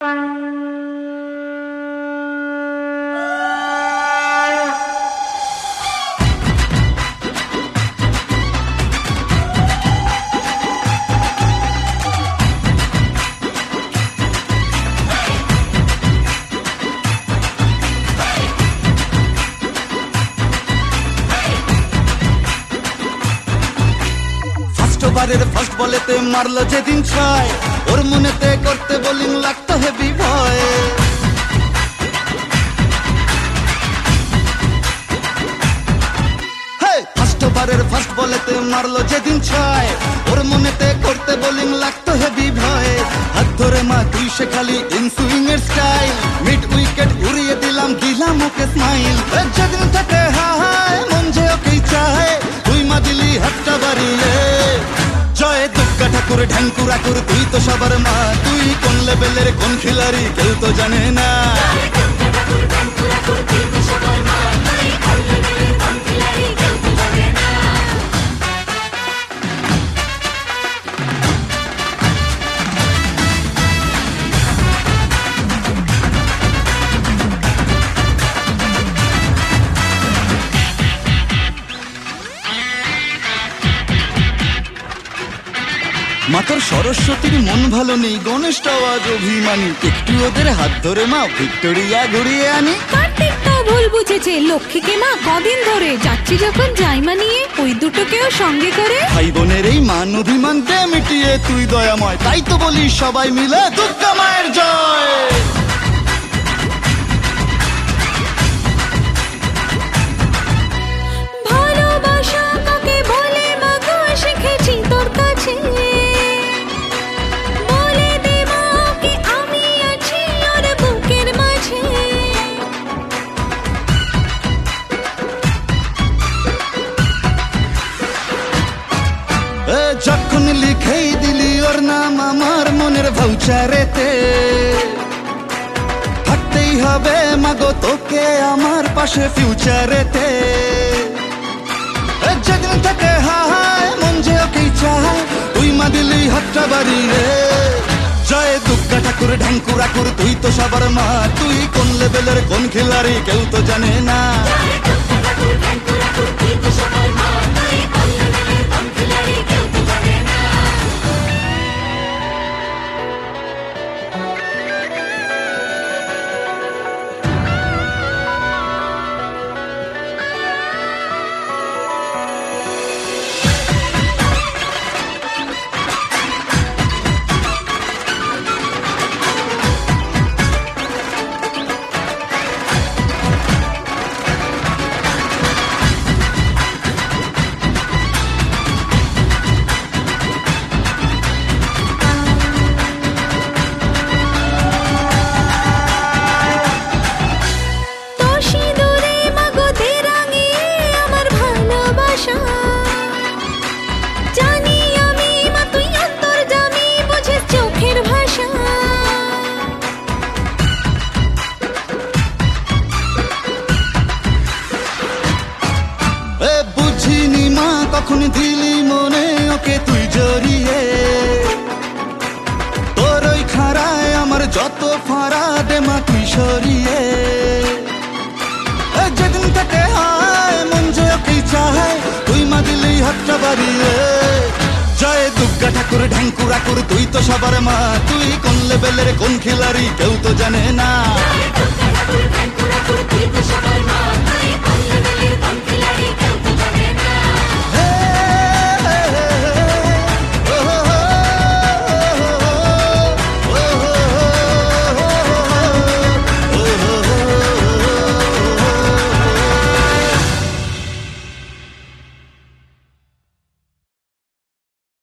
First বলেতে মারলো যেদিন ছয়, ওর মনেতে করতে বোলিং লাগতো হেভি ভয়। ফার্স্ট বলেতে মারলো যেদিন ছয়, ওর মনেতে করতে বোলিং লাগতো হেভি ভয়। হাত ধরে মা তুই সে খালি ইনসুইং এর স্টাইল, মিড উইকেট উড়িয়ে দিলাম ওকে স্মাইল। যেদিন থেকে হায় মন যে ওকেই চায়, তুই মা দিলি হাতটা বাড়িয়ে। জয় দুর্গা ঠাকুর ঢ্যাঙ্কুর আকুর তুই তো সবার মা, তুই কোন লেভেলের কোন খিলাড়ি কেউ তো জানে না। মাতর সরস্বতীর মন ভালো নেই, গণেশটাও আজ অভিমানী, একটু ওদের হাত ধরে মা ভিক্টোরিয়া ঘুরিয়ে আনি। কার্তিক তো ভুল বুঝেছে, লক্ষ্মীকে মা কদিন ধরে যাচ্ছি যখন জাইমা নিয়ে, ওই দুটোকেও সঙ্গে করে। ভাই বোনের এই মান অভিমান দে মিটিয়ে তুই দয়াময়, তাই তো বলি সবাই মিলে দুর্গা মায়ের জয়। ভালোবাসা কাকে বলে মা গো শিখেছি তোর কাছে, বলে দে মা কি আমি আছি ওর বুকের মাঝে। যখন লিখেই দিলি ওর নাম আমার মনের ভাউচারেতে, থাকতেই হবে মাগো তোকে আমার পাশে ফিউচারেতে। যেদিন থেকে হায় মন যে ওকেই চায়, তুই মা দিলি হাতটা বাড়িয়ে। জয় দুর্গা ঠাকুর ঢ্যাঙ্কুর আকুর তুই তো সবার মা, তুই কোন লেভেলের কোন খিলাড়ি কেউ তো জানে না। বুঝিনি মা কখন দিলি মনে ওকে তুই জড়িয়ে, তোর ওই খাড়ায় আমার যত ফাড়া দে মা তুই সরিয়ে। যেদিন থেকে হায় মন যে ওকেই চায়, তুই মা দিলি হাতটা বাড়িয়ে। জয় দুর্গা ঠাকুর ঢ্যাঙ্কুর আকুর তুই তো সবার মা, তুই কোন লেভেলের কোন খিলাড়ি কেউ তো জানে না।